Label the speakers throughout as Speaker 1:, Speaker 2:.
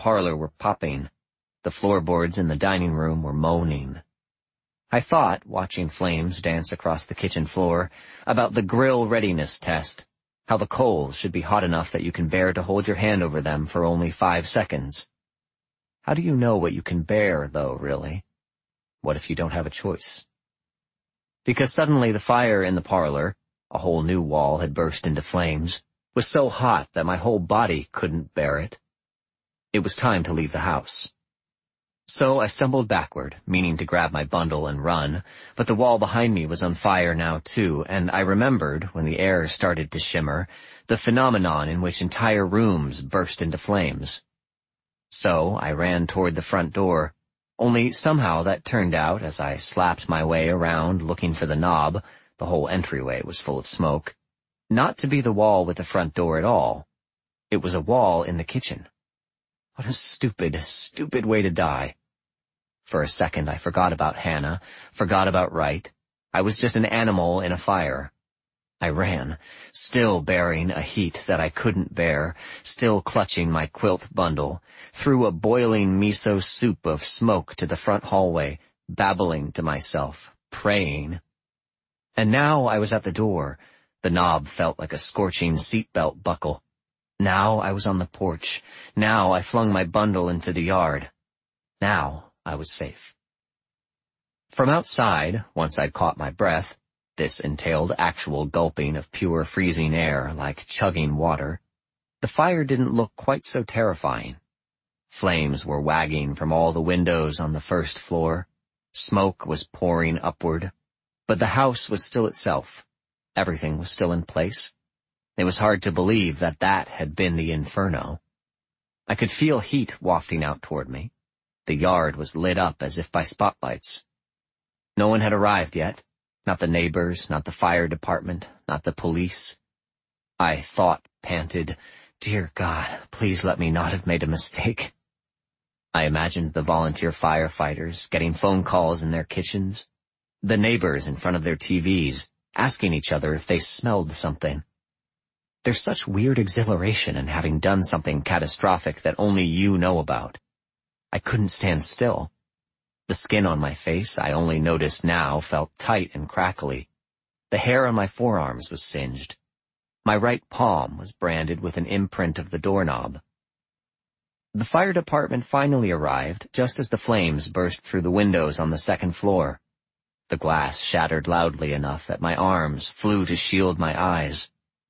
Speaker 1: parlor were popping. The floorboards in the dining room were moaning. I thought, watching flames dance across the kitchen floor, about the grill readiness test, how the coals should be hot enough that you can bear to hold your hand over them for only 5 seconds. How do you know what you can bear, though, really? What if you don't have a choice? Because suddenly the fire in the parlor, a whole new wall had burst into flames, was so hot that my whole body couldn't bear it. It was time to leave the house. So I stumbled backward, meaning to grab my bundle and run, but the wall behind me was on fire now too, and I remembered, when the air started to shimmer, the phenomenon in which entire rooms burst into flames. So I ran toward the front door, only somehow that turned out, as I slapped my way around looking for the knob, the whole entryway was full of smoke, not to be the wall with the front door at all. It was a wall in the kitchen. What a stupid, stupid way to die. For a second I forgot about Hannah, forgot about Wright. I was just an animal in a fire. I ran, still bearing a heat that I couldn't bear, still clutching my quilt bundle, through a boiling miso soup of smoke to the front hallway, babbling to myself, praying. And now I was at the door. The knob felt like a scorching seatbelt buckle. Now I was on the porch. Now I flung my bundle into the yard. Now I was safe. From outside, once I'd caught my breath, this entailed actual gulping of pure freezing air like chugging water, the fire didn't look quite so terrifying. Flames were wagging from all the windows on the first floor. Smoke was pouring upward. But the house was still itself. Everything was still in place. It was hard to believe that that had been the inferno. I could feel heat wafting out toward me. The yard was lit up as if by spotlights. No one had arrived yet. Not the neighbors, not the fire department, not the police. I thought, panted, "Dear God, please let me not have made a mistake." I imagined the volunteer firefighters getting phone calls in their kitchens, the neighbors in front of their TVs, asking each other if they smelled something. There's such weird exhilaration in having done something catastrophic that only you know about. I couldn't stand still. The skin on my face, I only noticed now, felt tight and crackly. The hair on my forearms was singed. My right palm was branded with an imprint of the doorknob. The fire department finally arrived just as the flames burst through the windows on the second floor. The glass shattered loudly enough that my arms flew to shield my eyes.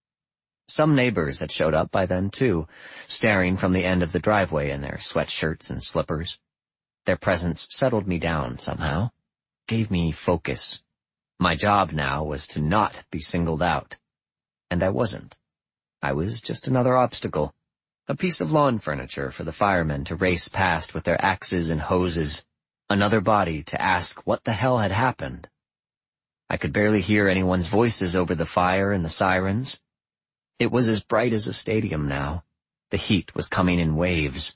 Speaker 1: Some neighbors had showed up by then, too, staring from the end of the driveway in their sweatshirts and slippers. Their presence settled me down somehow, gave me focus. My job now was to not be singled out. And I wasn't. I was just another obstacle, a piece of lawn furniture for the firemen to race past with their axes and hoses, another body to ask what the hell had happened. I could barely hear anyone's voices over the fire and the sirens. It was as bright as a stadium now. The heat was coming in waves.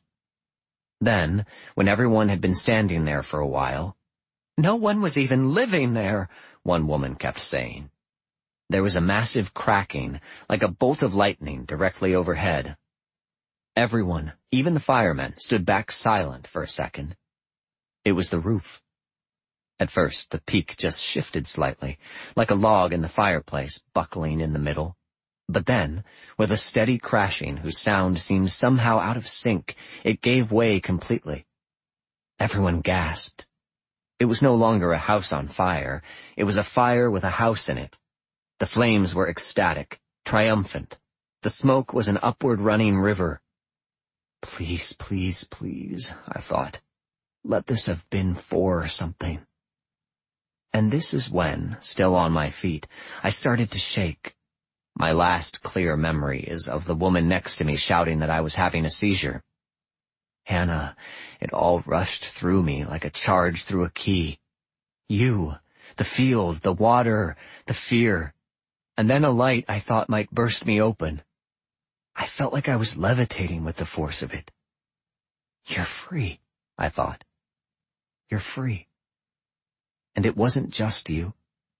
Speaker 1: Then, when everyone had been standing there for a while, "No one was even living there," one woman kept saying. There was a massive cracking, like a bolt of lightning, directly overhead. Everyone, even the firemen, stood back silent for a second. It was the roof. At first, the peak just shifted slightly, like a log in the fireplace, buckling in the middle. But then, with a steady crashing whose sound seemed somehow out of sync, it gave way completely. Everyone gasped. It was no longer a house on fire. It was a fire with a house in it. The flames were ecstatic, triumphant. The smoke was an upward-running river. Please, please, please, I thought. Let this have been for something. And this is when, still on my feet, I started to shake. My last clear memory is of the woman next to me shouting that I was having a seizure. Hannah, it all rushed through me like a charge through a key. You, the field, the water, the fear, and then a light I thought might burst me open. I felt like I was levitating with the force of it. You're free, I thought. You're free. And it wasn't just you.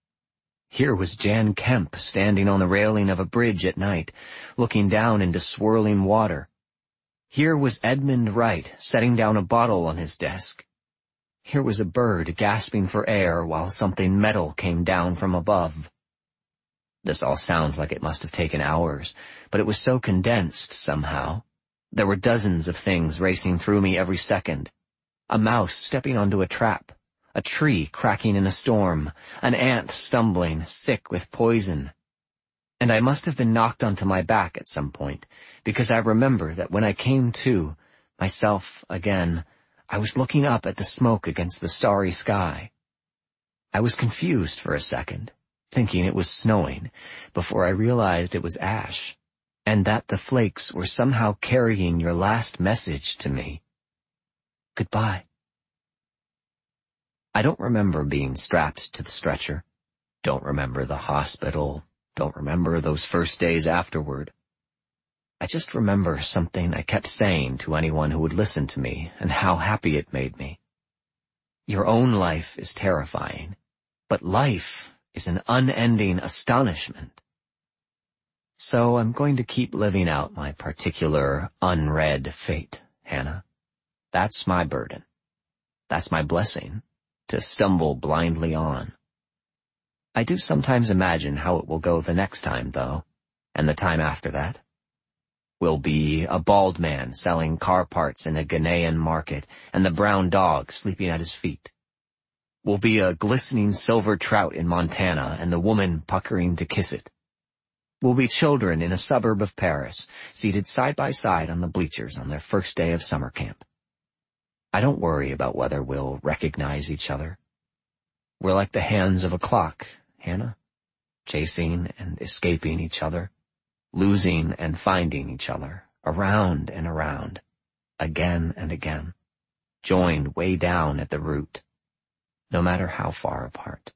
Speaker 1: Here was Jan Kemp standing on the railing of a bridge at night, looking down into swirling water. Here was Edmund Wright setting down a bottle on his desk. Here was a bird gasping for air while something metal came down from above. This all sounds like it must have taken hours, but it was so condensed somehow. There were dozens of things racing through me every second. A mouse stepping onto a trap, a tree cracking in a storm, an ant stumbling, sick with poison. And I must have been knocked onto my back at some point, because I remember that when I came to, myself again, I was looking up at the smoke against the starry sky. I was confused for a second, thinking it was snowing, before I realized it was ash, and that the flakes were somehow carrying your last message to me. Goodbye. I don't remember being strapped to the stretcher. Don't remember the hospital. Don't remember those first days afterward. I just remember something I kept saying to anyone who would listen to me and how happy it made me. Your own life is terrifying, but life is an unending astonishment. So I'm going to keep living out my particular unread fate, Hannah. That's my burden. That's my blessing, to stumble blindly on. I do sometimes imagine how it will go the next time, though, and the time after that. We'll be a bald man selling car parts in a Ghanaian market, and the brown dog sleeping at his feet. We'll be a glistening silver trout in Montana, and the woman puckering to kiss it. We'll be children in a suburb of Paris, seated side by side on the bleachers on their first day of summer camp. I don't worry about whether we'll recognize each other. We're like the hands of a clock, Hannah, chasing and escaping each other, losing and finding each other, around and around, again and again, joined way down at the root, no matter how far apart.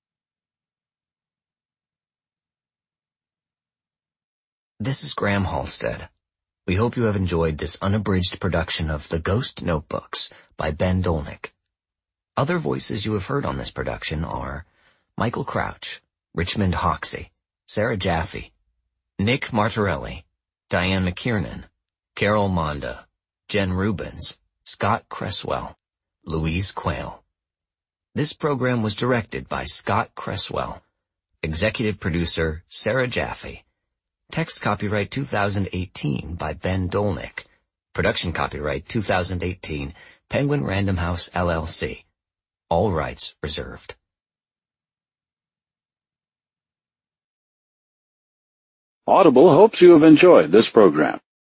Speaker 1: This is Graham Halstead. We hope you have enjoyed this unabridged production of The Ghost Notebooks by Ben Dolnick. Other voices you have heard on this production are Michael Crouch, Richmond Hoxie, Sarah Jaffe, Nick Martorelli, Diane McKiernan, Carol Monda, Jen Rubens, Scott Cresswell, Louise Quayle. This program was directed by Scott Cresswell. Executive producer Sarah Jaffe. Text copyright 2018 by Ben Dolnick. Production copyright 2018, Penguin Random House, LLC. All rights reserved.
Speaker 2: Audible hopes you have enjoyed this program.